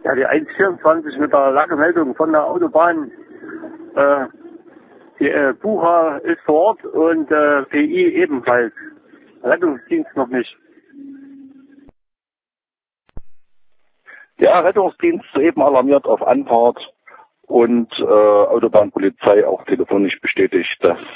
Ja, die 124 mit der Lagemeldung von der Autobahn. Die Bucher ist vor Ort und PI ebenfalls. Rettungsdienst noch nicht. Der Rettungsdienst soeben alarmiert auf Anfahrt und Autobahnpolizei auch telefonisch bestätigt, dass